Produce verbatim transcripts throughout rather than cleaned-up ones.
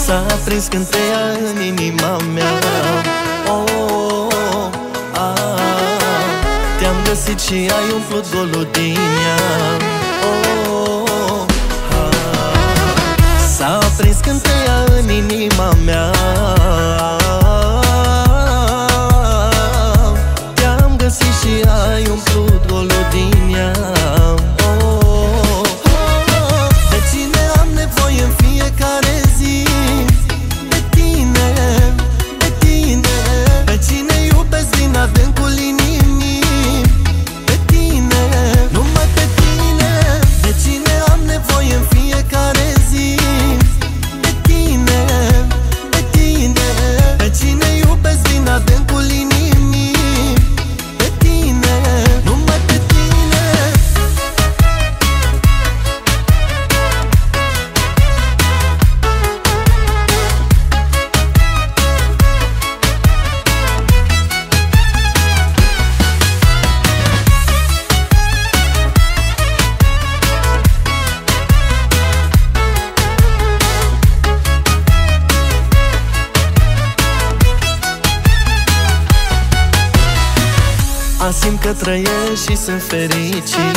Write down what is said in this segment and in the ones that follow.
S-a aprins cânteia în inima mea. Oh, ah, te-am găsit și ai umplut golul din ea. Oh, ah, s-a aprins cânteia în inima mea. Te-am găsit și ai umplut golul din ea. Simt că trăiesc și sunt fericit.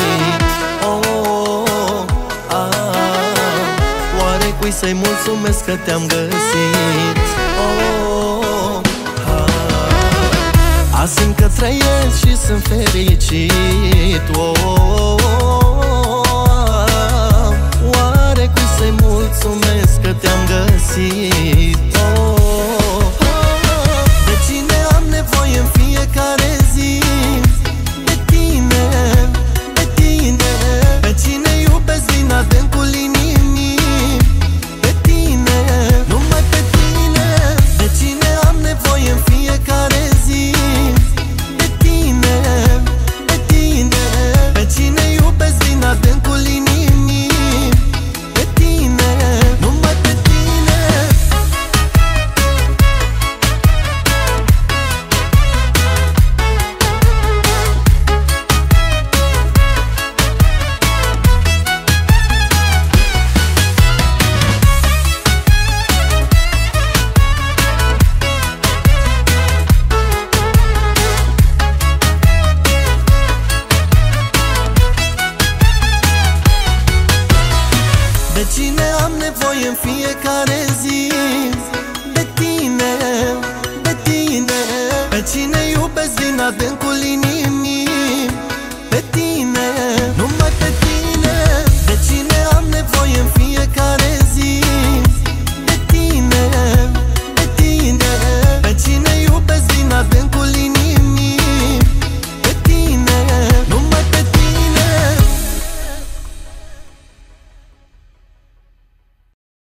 Oh, ah, oare cui să-i mulțumesc că te-am găsit? Oh, ah, simt că trăiesc și sunt fericit. Oh, ah, oare cui să-i mulțumesc că te-am găsit? Oh, ah, de cine am nevoie în fiecare zi? Adâncul inimii, pe tine, numai pe tine. De cine am nevoie în fiecare zi? Pe tine, pe tine. Pe cine iubesc din adâncul inimii? Pe tine, numai pe tine. De cine am nevoie în fiecare zi? De tine, pe tine. Pe cine iubesc din adâncul